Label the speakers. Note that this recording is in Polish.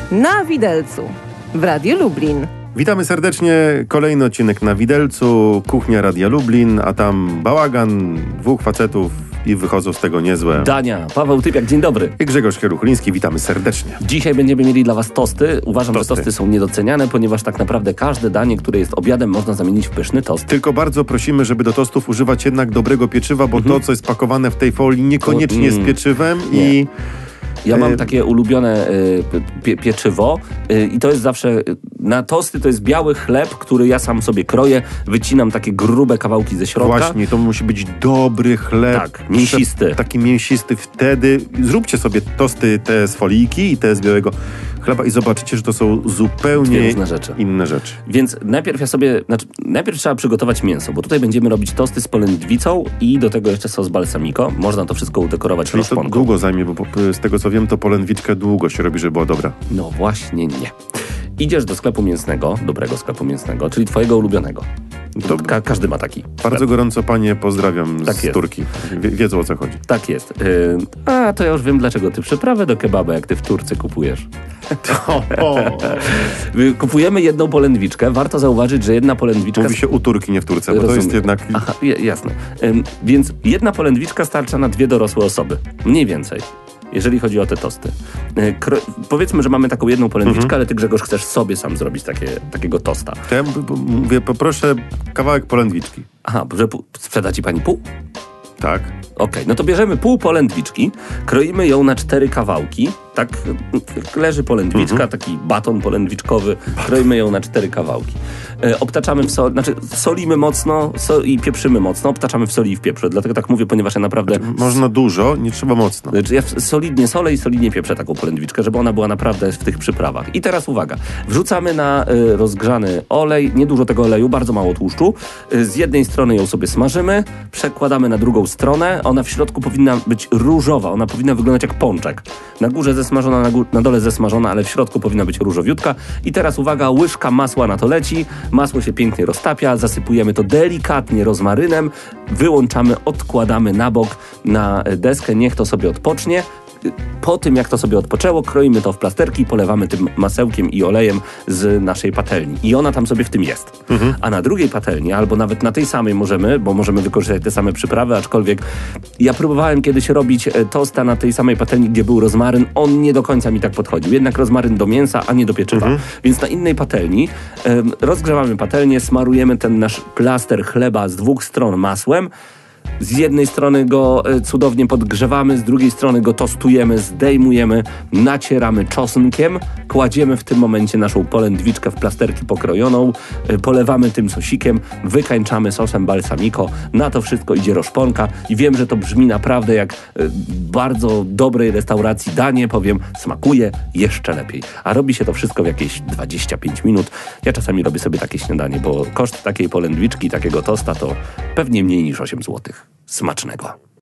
Speaker 1: Na Widelcu w Radiu Lublin.
Speaker 2: Witamy serdecznie. Kolejny odcinek na Widelcu, kuchnia Radia Lublin, a tam bałagan, dwóch facetów i wychodzą z tego niezłe.
Speaker 3: Dania, Paweł Typiak, dzień dobry.
Speaker 2: I Grzegorz Kieruchliński, witamy serdecznie.
Speaker 3: Dzisiaj będziemy mieli dla Was tosty. Uważam, że tosty są niedoceniane, ponieważ tak naprawdę każde danie, które jest obiadem, można zamienić w pyszny tost.
Speaker 2: Tylko bardzo prosimy, żeby do tostów używać jednak dobrego pieczywa, bo to, co jest pakowane w tej folii, niekoniecznie jest pieczywem i...
Speaker 3: Ja mam takie ulubione pieczywo i to jest zawsze, na tosty to jest biały chleb, który ja sam sobie kroję, wycinam takie grube kawałki ze środka.
Speaker 2: Właśnie, to musi być dobry chleb.
Speaker 3: Tak, mięsisty.
Speaker 2: Taki mięsisty wtedy. Zróbcie sobie tosty te z folijki i te z białego chleba i zobaczycie, że to są zupełnie inne rzeczy. Więc
Speaker 3: najpierw trzeba przygotować mięso, bo tutaj będziemy robić tosty z polędwicą i do tego jeszcze sos balsamico. Można to wszystko udekorować rozponką.
Speaker 2: To długo zajmie, bo z tego co wiem, to polędwiczkę długo się robi, żeby była dobra.
Speaker 3: No właśnie nie. Idziesz do sklepu mięsnego, dobrego sklepu mięsnego, czyli twojego ulubionego. Każdy ma taki.
Speaker 2: Bardzo gorąco panie pozdrawiam z Turki. Wiedzą, o co chodzi.
Speaker 3: Tak jest. To ja już wiem, dlaczego ty przyprawę do kebaba, jak ty w Turce kupujesz. Kupujemy jedną polędwiczkę. Warto zauważyć, że jedna polędwiczka...
Speaker 2: Mówi się u Turki, nie w Turce, bo to jest jednak...
Speaker 3: Aha, jasne. Więc jedna polędwiczka starcza na 2 dorosłe osoby. Mniej więcej. Jeżeli chodzi o te tosty. Powiedzmy, że mamy taką jedną polędwiczkę, ale ty, Grzegorz, chcesz sobie sam zrobić takiego tosta.
Speaker 2: To ja mówię, poproszę kawałek polędwiczki.
Speaker 3: Aha, że sprzeda ci pani pół?
Speaker 2: Tak.
Speaker 3: Okej, no to bierzemy pół polędwiczki, kroimy ją na 4 kawałki. Tak leży polędwiczka, taki baton polędwiczkowy, kroimy ją na 4 kawałki. Obtaczamy w soli, solimy mocno i pieprzymy mocno, obtaczamy w soli i w pieprzu. Dlatego tak mówię, ponieważ ja naprawdę...
Speaker 2: Można dużo, nie trzeba mocno.
Speaker 3: Ja solidnie solę i solidnie pieprzę taką polędwiczkę, żeby ona była naprawdę w tych przyprawach. I teraz uwaga, wrzucamy na rozgrzany olej, niedużo tego oleju, bardzo mało tłuszczu. Z jednej strony ją sobie smażymy, przekładamy na drugą stronę. Ona w środku powinna być różowa, ona powinna wyglądać jak pączek. Na górze zesmażona, na dole zesmażona, ale w środku powinna być różowiutka. I teraz uwaga, łyżka masła na to leci, masło się pięknie roztapia, zasypujemy to delikatnie rozmarynem, wyłączamy, odkładamy na bok na deskę, niech to sobie odpocznie. Po tym, jak to sobie odpoczęło, kroimy to w plasterki, polewamy tym masełkiem i olejem z naszej patelni. I ona tam sobie w tym jest. A na drugiej patelni, albo nawet na tej samej możemy wykorzystać te same przyprawy, aczkolwiek ja próbowałem kiedyś robić tosta na tej samej patelni, gdzie był rozmaryn. On nie do końca mi tak podchodził. Jednak rozmaryn do mięsa, a nie do pieczywa. Więc na innej patelni rozgrzewamy patelnię, smarujemy ten nasz plaster chleba z 2 stron masłem. Z jednej strony go cudownie podgrzewamy, z drugiej strony go tostujemy, zdejmujemy, nacieramy czosnkiem, kładziemy w tym momencie naszą polędwiczkę w plasterki pokrojoną, polewamy tym sosikiem, wykańczamy sosem balsamico, na to wszystko idzie roszponka i wiem, że to brzmi naprawdę jak bardzo dobrej restauracji danie, powiem, smakuje jeszcze lepiej. A robi się to wszystko w jakieś 25 minut. Ja czasami robię sobie takie śniadanie, bo koszt takiej polędwiczki, takiego tosta to pewnie mniej niż 8 zł. Smacznego.